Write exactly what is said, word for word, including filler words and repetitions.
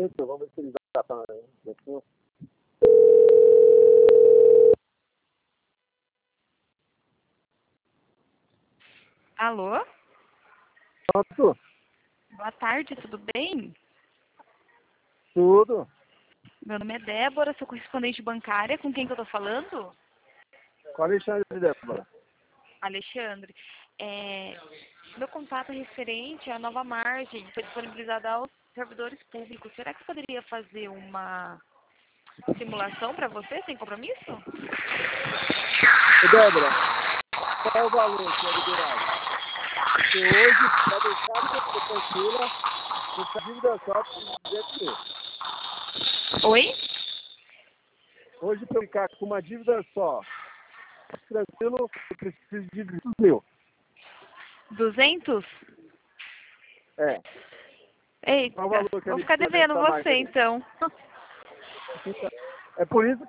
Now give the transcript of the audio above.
monitor. Vamos ver se ele já tá aí. Alô? Pronto? Boa tarde, tudo bem? Tudo. Meu nome é Débora, sou correspondente bancária. Com quem que eu tô falando? Com a Alexandre de Débora. Alexandre. É, meu contato é referente à nova margem que foi disponibilizada aos servidores públicos. Será que eu poderia fazer uma simulação para você, sem compromisso? Ô, Débora, qual é o valor que é liberado? Porque hoje, para deixar de ser tranquila, essa dívida só de duzentos mil. Oi? Hoje, para ficar com uma dívida só, tranquilo, eu preciso de duzentos mil. duzentos? É. Eita, Qual o valor que é vou ficar liberado devendo dessa você marca aí? então. É por isso